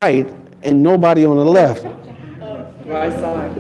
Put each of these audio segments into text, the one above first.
right and nobody on the left. Right side.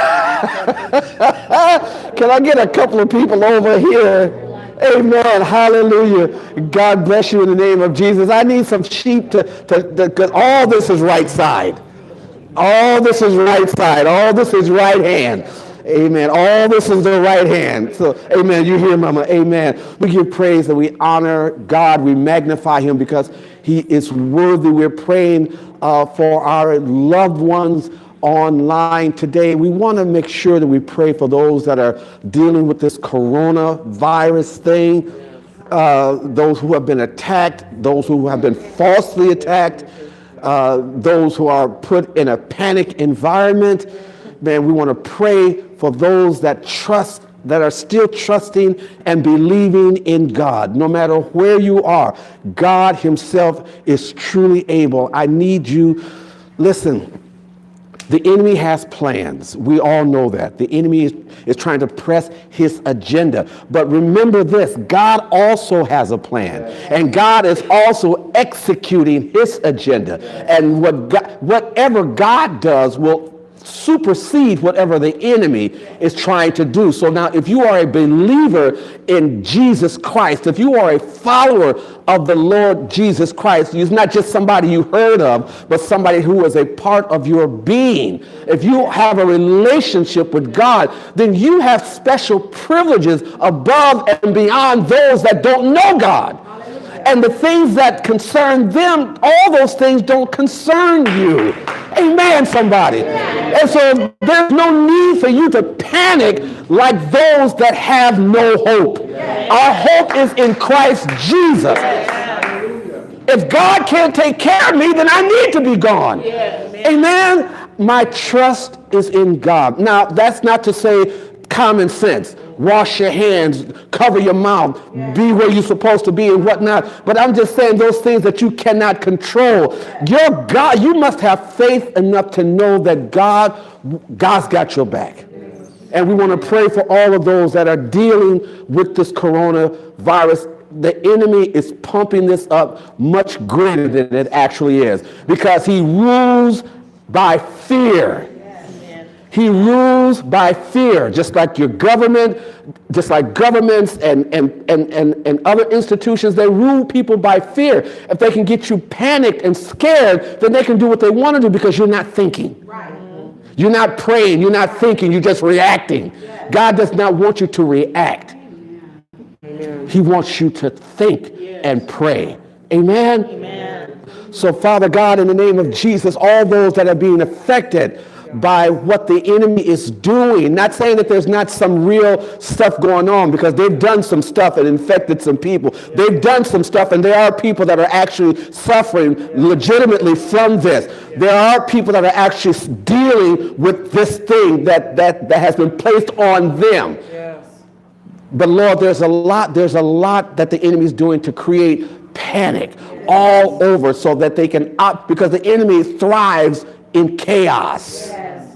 Can I get a couple of people over here? Amen. Hallelujah. God bless you in the name of Jesus. I need some sheep because all this is right side. All this is right side. All this is right hand. Amen. All this is the right hand. So, amen. You hear, Mama. Amen. We give praise and we honor God. We magnify him because he is worthy. We're praying for our loved ones online today. We want to make sure that we pray for those that are dealing with this coronavirus thing, those who have been attacked, those who have been falsely attacked, those who are put in a panic environment. Man, we want to pray for those that trust, that are still trusting and believing in God. No matter where you are, God himself is truly able. I need you. Listen, the enemy has plans. We all know that. The enemy is trying to press his agenda. But remember this, God also has a plan. And God is also executing his agenda. And whatever God does will supersede whatever the enemy is trying to do. So now if you are a believer in Jesus Christ, if you are a follower of the Lord Jesus Christ, he's not just somebody you heard of, but somebody who is a part of your being. If you have a relationship with God, then you have special privileges above and beyond those that don't know God. And the things that concern them, all those things don't concern you. Amen, somebody. And so there's no need for you to panic like those that have no hope. Our hope is in Christ Jesus. If God can't take care of me, then I need to be gone. Amen. My trust is in God. Now, that's not to say common sense. Wash your hands, cover your mouth, be where you're supposed to be and whatnot. But I'm just saying those things that you cannot control. Your God, you must have faith enough to know that God's got your back. And we want to pray for all of those that are dealing with this coronavirus. The enemy is pumping this up much greater than it actually is because he rules by fear. He rules by fear, just like your government, just like governments and other institutions, they rule people by fear. If they can get you panicked and scared, then they can do what they want to do because you're not thinking. Right. You're not praying, you're not thinking, you're just reacting. Yes. God does not want you to react. Amen. He wants you to think and pray. Amen? Amen. So, Father God, in the name of Jesus, all those that are being affected by what the enemy is doing, not saying that there's not some real stuff going on, because they've done some stuff and infected some people. They've done some stuff, and there are people that are actually suffering legitimately from this. There are people that are actually dealing with this thing that has been placed on them. Yes. But Lord, there's a lot that the enemy is doing to create panic all over so that they can because the enemy thrives in chaos. Yes.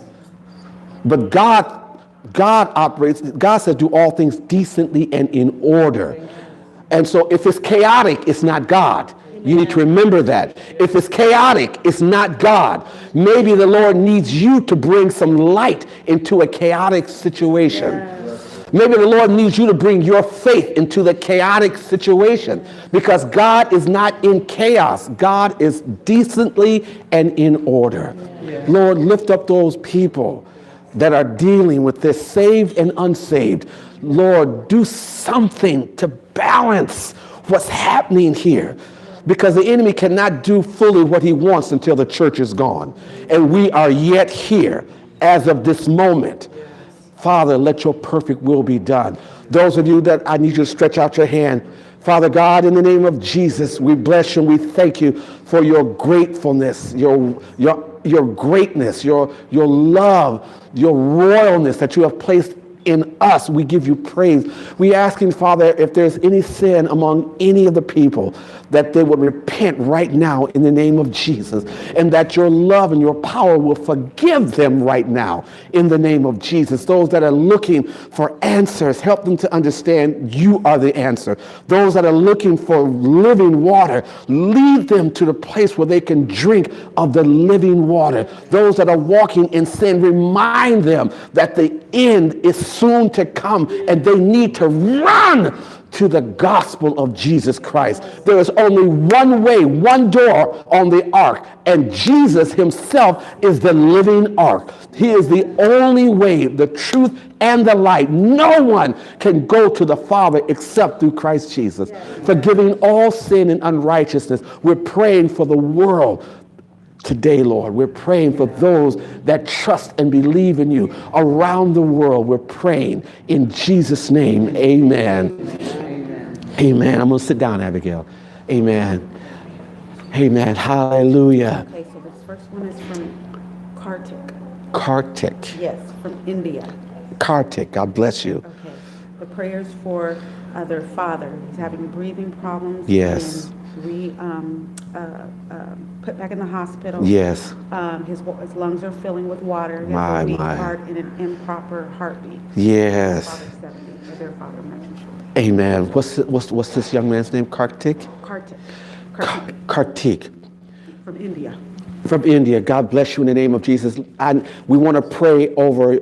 But God operates, God says do all things decently and in order. And so if it's chaotic, it's not God. You need to remember that. If it's chaotic, it's not God. Maybe the Lord needs you to bring some light into a chaotic situation. Yes. Maybe the Lord needs you to bring your faith into the chaotic situation, because God is not in chaos. God is decently and in order. Yes. Lord, lift up those people that are dealing with this, saved and unsaved. Lord, do something to balance what's happening here, because the enemy cannot do fully what he wants until the church is gone. And we are yet here as of this moment. Father, let your perfect will be done. Those of you that I need you to stretch out your hand. Father God, in the name of Jesus, we bless you and we thank you for your gratefulness, your greatness, your love, your royalness that you have placed in us, we give you praise. We asking, Father, if there's any sin among any of the people, that they would repent right now in the name of Jesus, and that your love and your power will forgive them right now in the name of Jesus. Those that are looking for answers, help them to understand you are the answer. Those that are looking for living water, lead them to the place where they can drink of the living water. Those that are walking in sin, remind them that the end is soon to come and they need to run to the gospel of Jesus Christ. There is only one way, one door on the ark, and Jesus himself is the living ark. He is the only way, the truth, and the light. No one can go to the Father except through Christ Jesus. Forgiving all sin and unrighteousness. We're praying for the world today, Lord. We're praying for those that trust and believe in you around the world. We're praying in Jesus' name. Amen. Amen. I'm going to sit down, Abigail. Amen. Amen. Hallelujah. Okay, so this first one is from Kartik. Kartik. Yes, from India. Kartik. God bless you. Okay. The prayers for their father. He's having breathing problems. Yes. And put back in the hospital. Yes. His lungs are filling with water. He My, has a weak my. heart and an improper heartbeat. Yes. His father's 70, or their father, I'm not too sure. Amen. What's this young man's name? Kartik? Kartik. Kartik. From India. From India. God bless you in the name of Jesus. And we want to pray over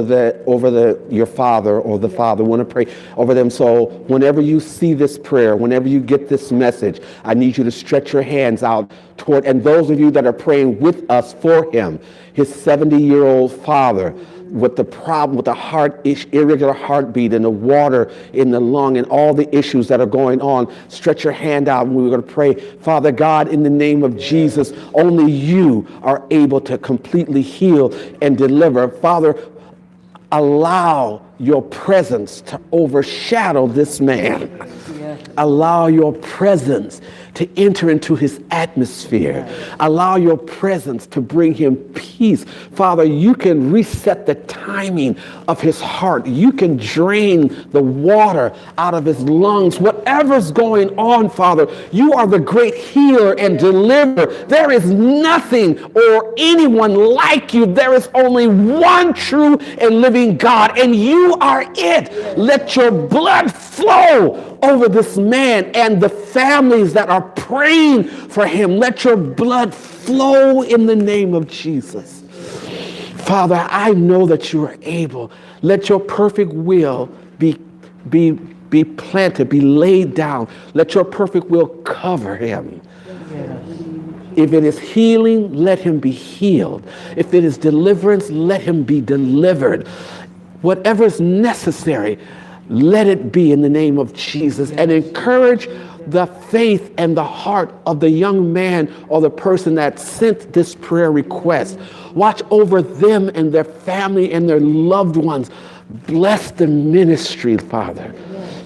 your father or the father. We want to pray over them. So whenever you see this prayer, whenever you get this message, I need you to stretch your hands out toward, and those of you that are praying with us for him, his 70-year-old father, with the problem with the irregular heartbeat and the water in the lung and all the issues that are going on, stretch your hand out and we're going to pray. Father God, in the name of Jesus, only you are able to completely heal and deliver. Father, allow your presence to overshadow this man. Allow your presence to enter into his atmosphere. Allow your presence to bring him peace. Father, you can reset the timing of his heart. You can drain the water out of his lungs. Whatever's going on, Father, you are the great healer and deliverer. There is nothing or anyone like you. There is only one true and living God, and you are it. Let your blood flow over this man and the families that are praying for him. Let your blood flow in the name of Jesus. Father, I know that you are able. Let your perfect will be planted, be laid down. Let your perfect will cover him. If it is healing, let him be healed. If it is deliverance, let him be delivered. Whatever is necessary, let it be in the name of Jesus, and encourage the faith and the heart of the young man or the person that sent this prayer request. Watch over them and their family and their loved ones. Bless the ministry, Father.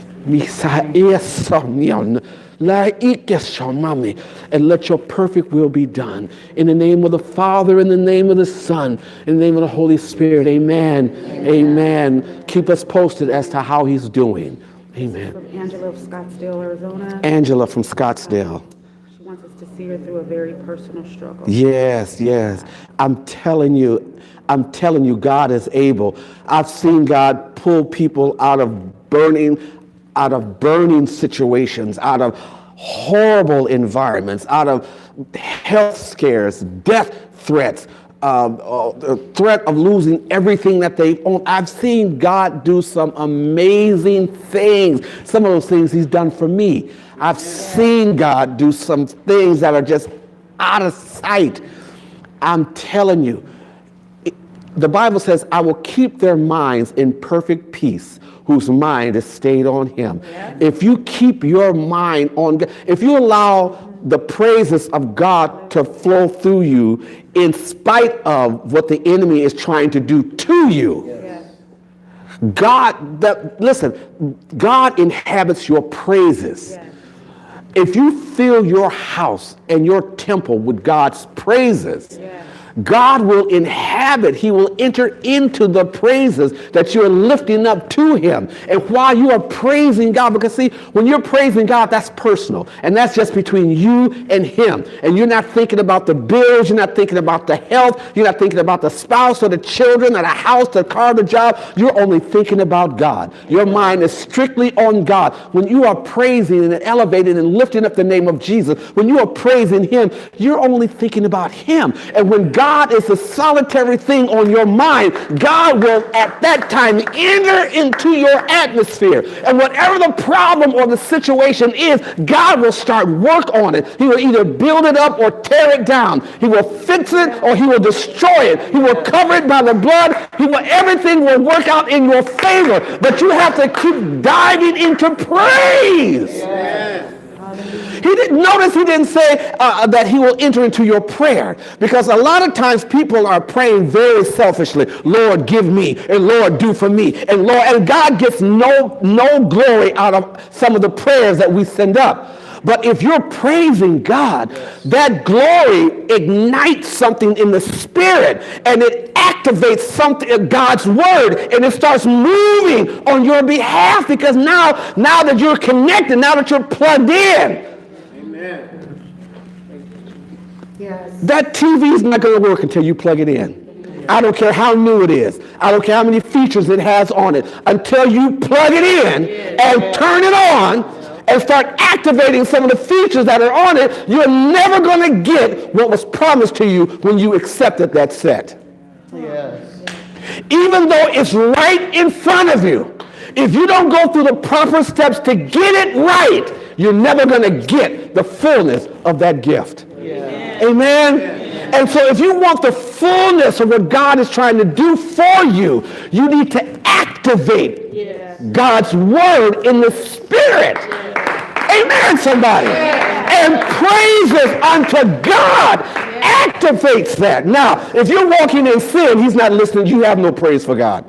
And let your perfect will be done. In the name of the Father, in the name of the Son, in the name of the Holy Spirit. Amen. Amen. Keep us posted as to how he's doing. Amen. From Angela of Scottsdale, Arizona. Angela from Scottsdale. She wants us to see her through a very personal struggle. Yes, yes. I'm telling you, God is able. I've seen God pull people out of burning situations, out of horrible environments, out of health scares, death threats, threat of losing everything that they own. I've seen God do some amazing things. Some of those things he's done for me. I've seen God do some things that are just out of sight. I'm telling you, the Bible says, I will keep their minds in perfect peace, whose mind is stayed on him. If you keep your mind on God, if you allow the praises of God to flow through you in spite of what the enemy is trying to do to you, God inhabits your praises. If you fill your house and your temple with God's praises, God will inhabit, he will enter into the praises that you're lifting up to him. And while you are praising God, because see, when you're praising God, that's personal. And that's just between you and him. And you're not thinking about the bills, you're not thinking about the health, you're not thinking about the spouse or the children or the house, the car, the job. You're only thinking about God. Your mind is strictly on God. When you are praising and elevating and lifting up the name of Jesus, when you are praising him, you're only thinking about him. And when God is a solitary thing on your mind, God will at that time enter into your atmosphere. And whatever the problem or the situation is, God will start work on it. He will either build it up or tear it down. He will fix it or he will destroy it. He will cover it by the blood. Everything will work out in your favor. But you have to keep diving into praise. Yes. He didn't say that he will enter into your prayer, because a lot of times people are praying very selfishly. Lord, give me, and Lord, do for me, and Lord, and God gets no glory out of some of the prayers that we send up. But if you're praising God, that glory ignites something in the spirit, and it activates something, God's word, and it starts moving on your behalf, because now that you're connected, now that you're plugged in, yes, that TV is not going to work until you plug it in. I don't care how new it is. I don't care how many features it has on it. Until you plug it in and turn it on and start activating some of the features that are on it, you're never going to get what was promised to you when you accepted that set. Yes. Even though it's right in front of you, if you don't go through the proper steps to get it right, you're never going to get the fullness of that gift. Yeah. Amen? Yeah. And so if you want the fullness of what God is trying to do for you, you need to activate God's word in the spirit. Amen, somebody. And praises unto God activates that. Now, if you're walking in sin, he's not listening. You have no praise for God.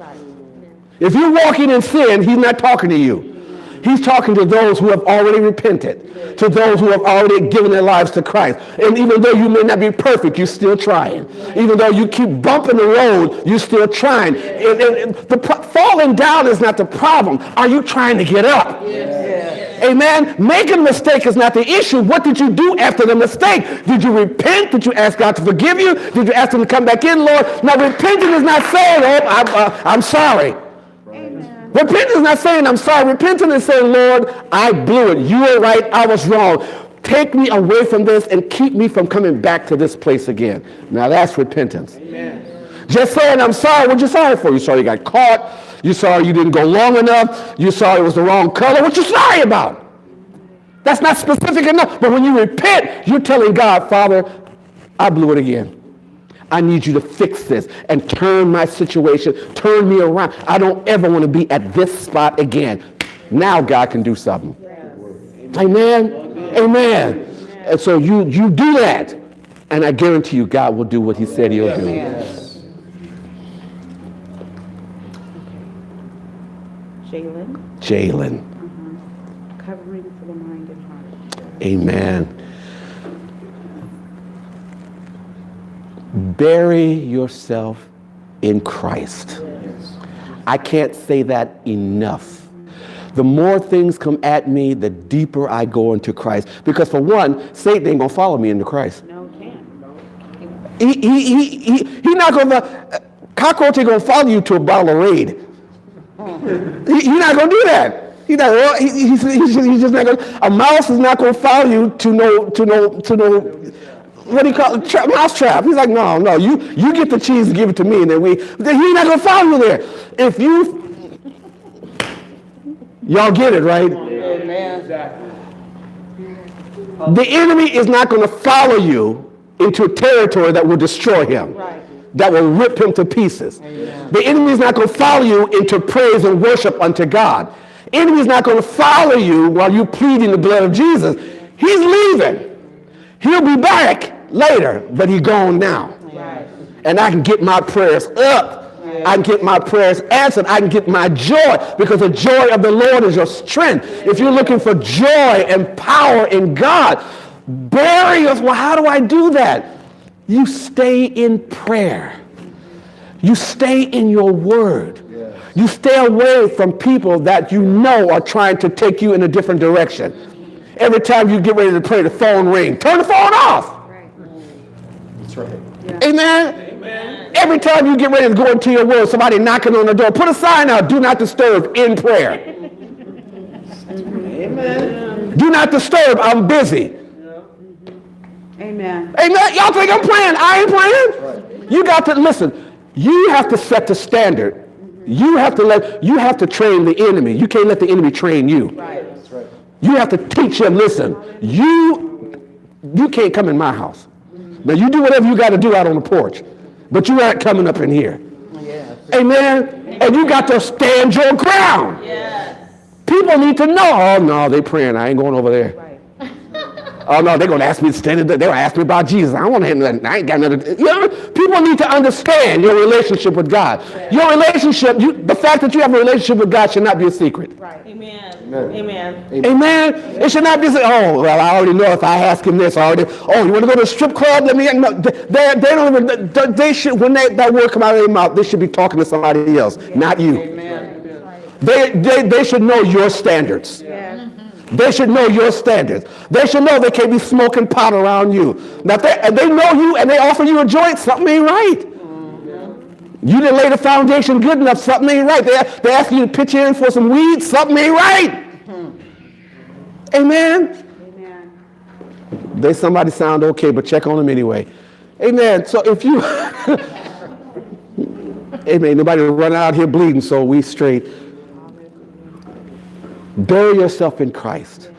If you're walking in sin, he's not talking to you. He's talking to those who have already repented, to those who have already given their lives to Christ. And even though you may not be perfect, you're still trying. Even though you keep bumping the road, you're still trying. And falling down is not the problem. Are you trying to get up? Amen. Making a mistake is not the issue. What did you do after the mistake? Did you repent? Did you ask God to forgive you? Did you ask him to come back in, Lord? Now, repenting is not saying, oh, I'm sorry. Repentance is not saying I'm sorry. Repentance is saying, Lord, I blew it. You were right. I was wrong. Take me away from this and keep me from coming back to this place again. Now that's repentance. Amen. Just saying I'm sorry. What you sorry for? You sorry you got caught. You sorry you didn't go long enough. You sorry it was the wrong color. What you sorry about? That's not specific enough. But when you repent, you're telling God, Father, I blew it again. I need you to fix this and turn my situation, turn me around. I don't ever want to be at this spot again. Now God can do something. Amen? Amen. And so you do that, and I guarantee you God will do what he said he'll do. Jalen. Covering for the mind and heart. Amen. Bury yourself in Christ. I can't say that enough. The more things come at me, the deeper I go into Christ. Because for one, Satan ain't gonna follow me into Christ. No, he can't. He not gonna. Cockroach ain't gonna follow you to a bottle of Raid. He's not gonna do that. He's just not gonna. A mouse is not gonna follow you to know. What do you call it? Mouse trap. He's like, no, you get the cheese and give it to me, and then he's not gonna follow you there. If y'all get it, right? The enemy is not gonna follow you into a territory that will destroy him, that will rip him to pieces. The enemy is not gonna follow you into praise and worship unto God. The enemy is not gonna follow you while you're pleading the blood of Jesus. He's leaving. He'll be back later, but he's gone now. And I can get my prayers up. I can get my prayers answered. I can get my joy, because the joy of the Lord is your strength. If you're looking for joy and power in God, bury us. Well, how do I do that? You stay in prayer. You stay in your word. You stay away from people that you know are trying to take you in a different direction. Every time you get ready to pray, the phone rings. Turn the phone off. That's right. Amen? Every time you get ready to go into your word, somebody knocking on the door, put a sign out, do not disturb in prayer. Amen. Do not disturb, I'm busy. Amen. Amen. Y'all think I'm playing? I ain't playing. You got to listen. You have to set the standard. You have to train the enemy. You can't let the enemy train you. That's right. You have to teach him, listen, you can't come in my house. Now you do whatever you got to do out on the porch, but you aren't coming up in here. Yes. Amen. And you got to stand your ground. Yes. People need to know, oh no, they praying, I ain't going over there. Right. Oh no, they're going to ask me to stand there. They're going to ask me about Jesus. I don't want to hear nothing. I ain't got nothing. You know, people need to understand your relationship with God. Your relationship, the fact that you have a relationship with God should not be a secret. Right. Amen. Amen. Amen. Amen. It should not be say, oh, well, I already know if I ask him this. I already, oh, you want to go to a strip club? Let me. No, they don't even. They should, when that word come out of their mouth, they should be talking to somebody else, not you. Amen. They should know your standards. Yes. They should know your standards. They should know they can't be smoking pot around you. Now, if they know you and they offer you a joint, something ain't right. You didn't lay the foundation good enough, something ain't right. They ask you to pitch in for some weed, something ain't right. Amen? Amen. Somebody sound okay, but check on them anyway. Amen. So if you, amen, nobody run out here bleeding, so we straight. Bury yourself in Christ.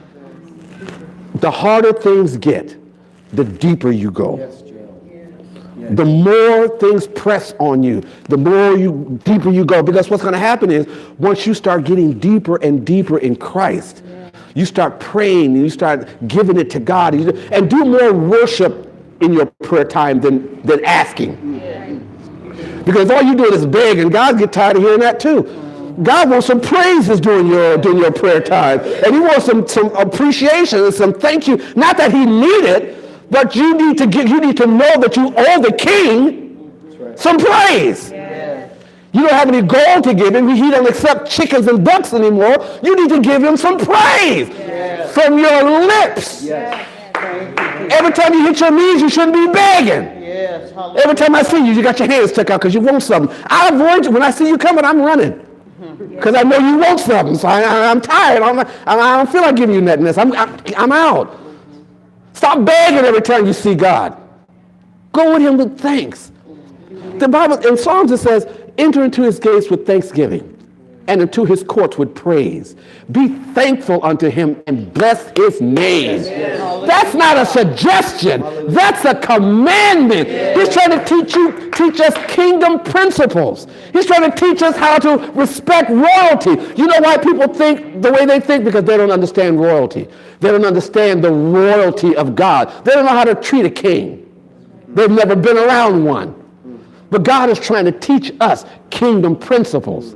The harder things get, the deeper you go. Yes, Joe. The more things press on you, the deeper you go. Because what's going to happen is once you start getting deeper and deeper in Christ, you start praying and you start giving it to God and do more worship in your prayer time than asking. Because all you do is beg, and God gets tired of hearing that too. God wants some praises during your prayer time. And he wants some appreciation and some thank you. Not that he need it, but you need to know that you owe the king some praise. Yes. You don't have any gold to give him. He don't accept chickens and ducks anymore. You need to give him some praise from your lips. Yes. Every time you hit your knees, you shouldn't be begging. Yes. Every time I see you, you got your hands stuck out because you want something. I avoid you. When I see you coming, I'm running. Because I know you want something. So I'm tired. I don't feel like giving you nothing. I'm out. Stop begging every time you see God. Go with him with thanks. The Bible, in Psalms, it says, enter into his gates with thanksgiving and into his courts with praise. Be thankful unto him and bless his name. That's not a suggestion. That's a commandment. He's trying to teach us kingdom principles. He's trying to teach us how to respect royalty. You know why people think the way they think? Because they don't understand royalty. They don't understand the royalty of God. They don't know how to treat a king. They've never been around one. But God is trying to teach us kingdom principles.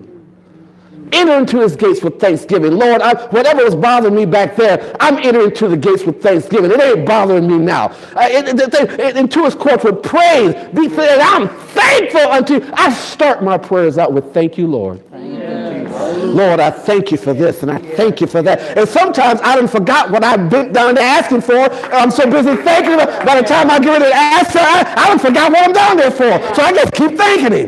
Enter into his gates with thanksgiving. Lord, whatever was bothering me back there, I'm entering into the gates with thanksgiving. It ain't bothering me now. Into his courts with praise. I'm thankful unto you. I start my prayers out with thank you, Lord. Lord, I thank you for this and I thank you for that. And sometimes I done forgot what I've been down there asking for. I'm so busy thanking him. By the time I get ready to ask, I done forgot what I'm down there for. So I just keep thanking him.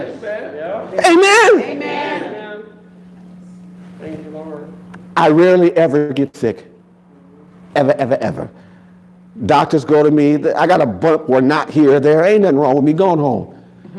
Amen. Amen. Thank you, Lord. I rarely ever get sick. Ever, ever, ever. Doctors go to me, I got a bump, we're not here, there ain't nothing wrong with me going home.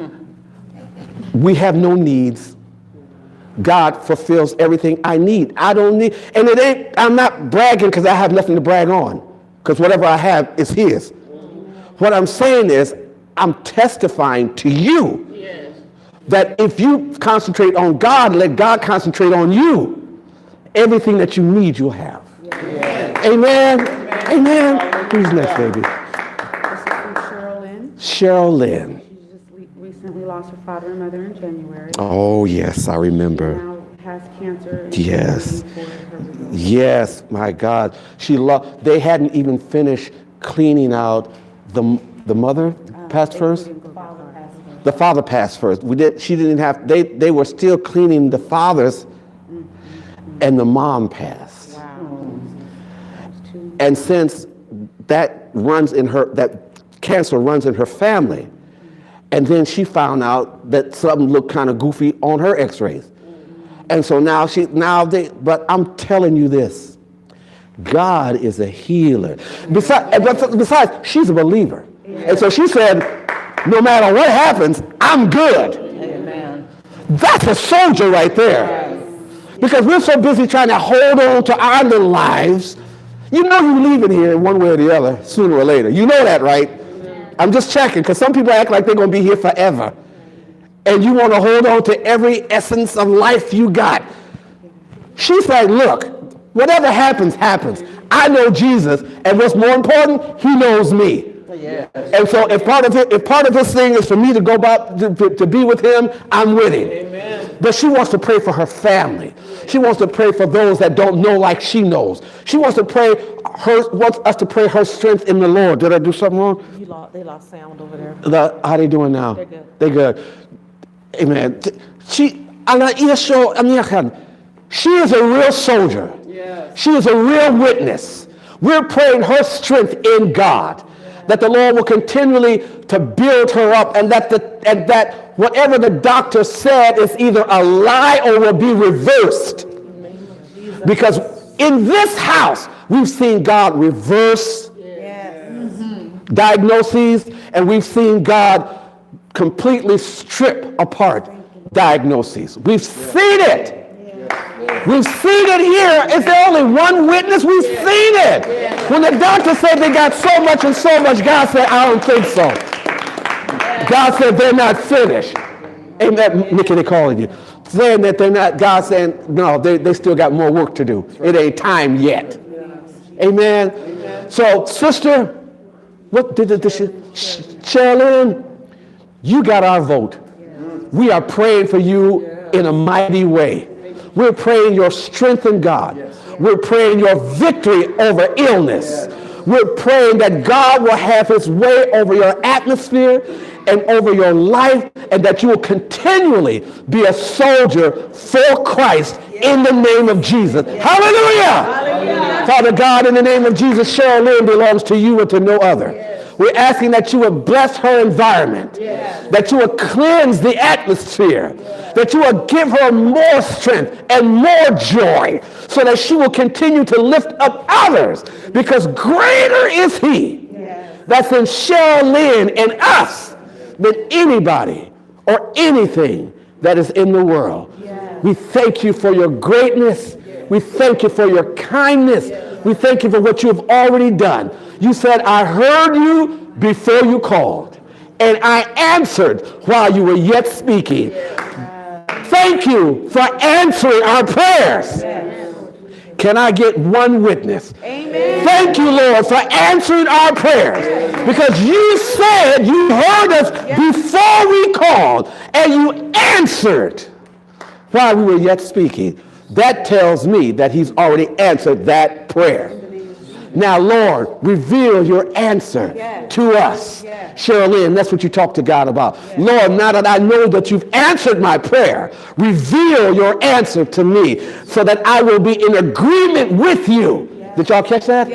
We have no needs. God fulfills everything I need. I don't need, and I'm not bragging because I have nothing to brag on. Because whatever I have is his. What I'm saying is, I'm testifying to you that if you concentrate on God, let God concentrate on you, everything that you need, you'll have. Amen. Amen. Who's next, baby? This is from Cheryl Lynn. Cheryl Lynn. She just recently lost her father and mother in January. Oh, yes, I remember. Now has cancer. and Yes. waiting for her release. Yes, my God. They hadn't even finished cleaning out the mother. passed first? The father passed first. The father passed first. She didn't have, they were still cleaning the father's, and the mom passed. Wow. And since that cancer runs in her family, and then she found out that something looked kind of goofy on her x-rays. And so but I'm telling you this, God is a healer. Besides, she's a believer. And so she said, no matter what happens, I'm good. Amen. That's a soldier right there. Because we're so busy trying to hold on to our little lives. You know you're leaving here one way or the other, sooner or later. You know that, right? I'm just checking, because some people act like they're going to be here forever. And you want to hold on to every essence of life you got. She's like, look, whatever happens, happens. I know Jesus, and what's more important, he knows me. Yes. And so if part of this thing is for me to go back to be with him, I'm with him. Amen. But she wants to pray for her family. She wants to pray for those that don't know like she knows. She wants us to pray her strength in the Lord. Did I do something wrong? They lost sound over there. How they doing now? They're good. They're good. Amen. She is a real soldier. Yes. She is a real witness. We're praying her strength in God, that the Lord will continually to build her up, and that whatever the doctor said is either a lie or will be reversed. Because in this house, we've seen God reverse diagnoses, and we've seen God completely strip apart diagnoses. We've seen it. We've seen it here. Is there only one witness? We've seen it. When the doctor said they got so much and so much, God said, I don't think so. God said they're not finished. Amen. Nikki, they're calling you. Saying that they're not, God saying, no, they still got more work to do. It ain't time yet. Amen. So, sister, what did Sherilyn, you got our vote. We are praying for you in a mighty way. We're praying your strength in God. We're praying your victory over illness. We're praying that God will have his way over your atmosphere and over your life, and that you will continually be a soldier for Christ in the name of Jesus. Hallelujah! Father God, in the name of Jesus, Sherilyn belongs to you and to no other. We're asking that you would bless her environment, that you would cleanse the atmosphere, that you would give her more strength and more joy, so that she will continue to lift up others, because greater is he that's in Sherilyn and us than anybody or anything that is in the world. We thank you for your greatness. We thank you for your kindness. We thank you for what you have already done. You said, I heard you before you called, and I answered while you were yet speaking. Thank you for answering our prayers. Can I get one witness? Amen. Thank you, Lord, for answering our prayers. Because you said you heard us before we called, and you answered while we were yet speaking. That tells me that he's already answered that prayer. Now, Lord, reveal your answer to us. Sherilyn, that's what you talk to God about. Lord, now that I know that you've answered my prayer, reveal your answer to me so that I will be in agreement with you. Did y'all catch that?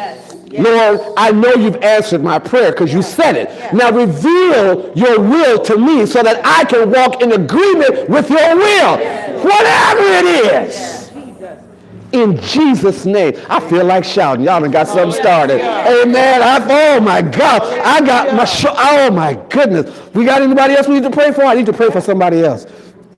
Lord, I know you've answered my prayer because you said it. Now reveal your will to me so that I can walk in agreement with your will. Whatever it is. In Jesus' name. I feel like shouting. Y'all done got something started. Amen. Oh my God. I got my oh my goodness. We got anybody else we need to pray for? I need to pray for somebody else.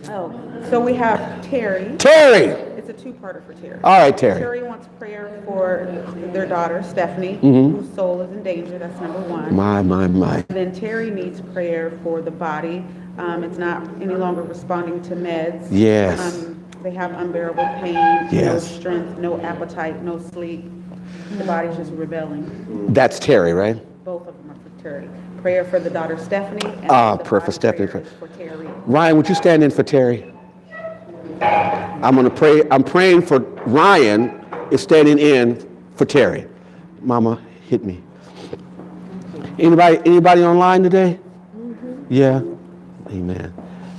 So we have Terry. Terry. It's a two-parter for Terry. All right, Terry. Terry wants prayer for their daughter, Stephanie, whose soul is in danger. That's number one. My. Then Terry needs prayer for the body. It's not any longer responding to meds. Yes. They have unbearable pain, no strength, no appetite, no sleep. The body's just rebelling. That's Terry, right? Both of them are for Terry. Prayer for the daughter, Stephanie. And prayer for Stephanie. For Terry. Ryan, would you stand in for Terry? I'm going to pray. I'm praying for Ryan is standing in for Terry. Mama, hit me. Anybody online today? Yeah. Amen.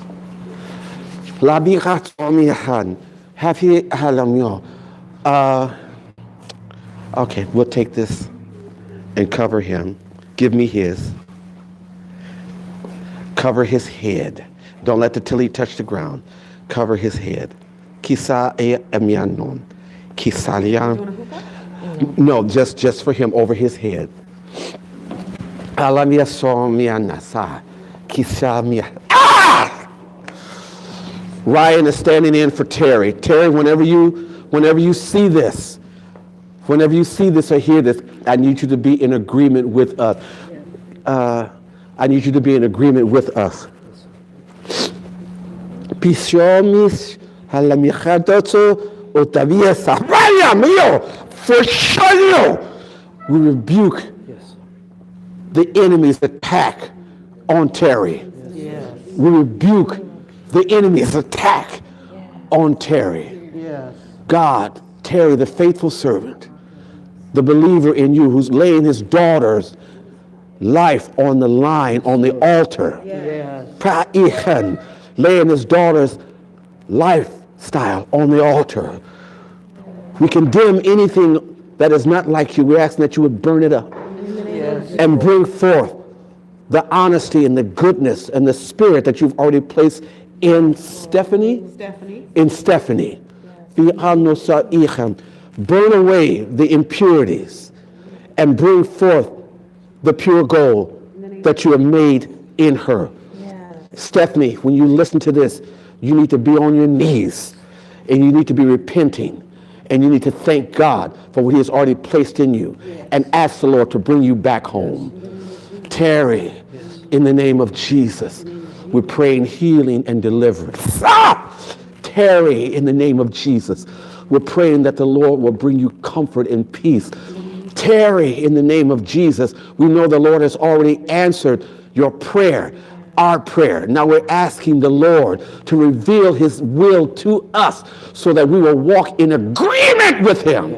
Okay, we'll take this and cover him. Give me his. Cover his head. Don't let the tili touch the ground. Cover his head. Kisa emianon. Kisalian. No, just for him over his head. Alamia somianasa. Kisamia. Ryan is standing in for Terry. Terry, whenever you see this or hear this, I need you to be in agreement with us. I need you to be in agreement with us. We rebuke the enemy's attack on Terry. We rebuke the enemy's attack on Terry. God, Terry, the faithful servant, the believer in you who's laying his daughter's life on the line, on the altar. Laying his daughter's lifestyle on the altar. We condemn anything that is not like you. We're asking that you would burn it up and bring forth the honesty and the goodness and the spirit that you've already placed in Stephanie. In Stephanie. Burn away the impurities and bring forth the pure gold that you have made in her. Stephanie, when you listen to this, you need to be on your knees and you need to be repenting and you need to thank God for what he has already placed in you and ask the Lord to bring you back home. Terry, in the name of Jesus, we're praying healing and deliverance. Terry, in the name of Jesus, we're praying that the Lord will bring you comfort and peace. Terry, in the name of Jesus, we know the Lord has already answered your prayer, our prayer. Now we're asking the Lord to reveal his will to us so that we will walk in agreement with him.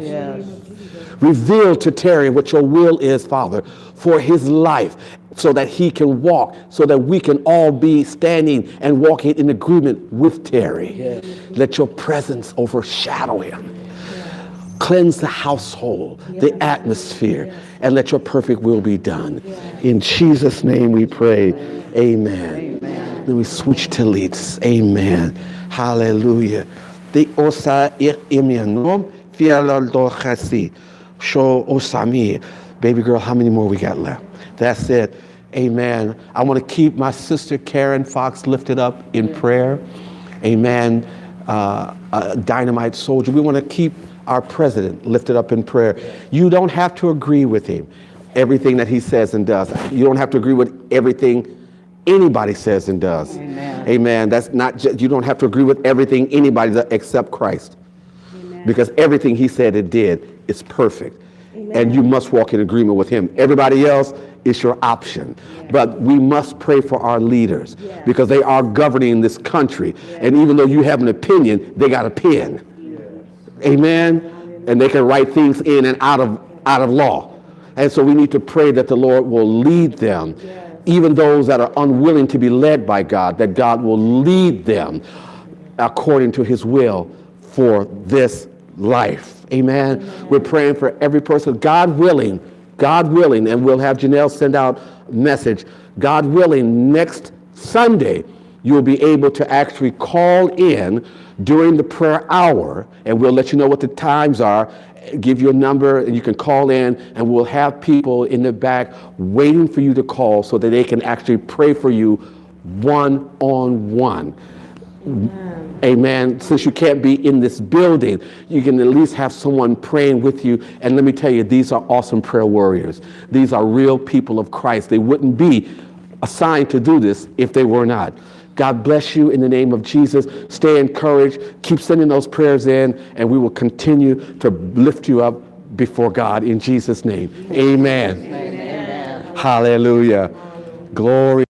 Reveal to Terry what your will is, Father, for his life, so that he can walk, so that we can all be standing and walking in agreement with Terry. Let your presence overshadow him. Cleanse the household, the atmosphere, and let your perfect will be done. In Jesus' name we pray. Amen. Then we switch to leads. Amen. Hallelujah. The osa imianom fialdo khasi. Show osami. Baby girl, how many more we got left? That's it. Amen. I want to keep my sister Karen Fox lifted up in prayer. Amen. A dynamite soldier. We want to keep our president lifted up in prayer. You don't have to agree with him, everything that he says and does. You don't have to agree with everything anybody says and does. Amen. That's not just, you don't have to agree with everything anybody does except Christ. Because everything he said and did is perfect. And you must walk in agreement with him. Everybody else is your option. But we must pray for our leaders because they are governing this country. And even though you have an opinion, they got a pen. Amen. And they can write things in and out of law. And so we need to pray that the Lord will lead them. Even those that are unwilling to be led by God, that God will lead them according to his will for this life. Amen. We're praying for every person, God willing, and we'll have Janelle send out a message. God willing, next Sunday, you'll be able to actually call in during the prayer hour, and we'll let you know what the times are, give you a number, and you can call in, and we'll have people in the back waiting for you to call so that they can actually pray for you one-on-one. Amen. Since you can't be in this building, you can at least have someone praying with you. And let me tell you, these are awesome prayer warriors. These are real people of Christ. They wouldn't be assigned to do this if they were not. God bless you in the name of Jesus. Stay encouraged. Keep sending those prayers in, and we will continue to lift you up before God in Jesus' name. Amen. Amen. Hallelujah. Glory.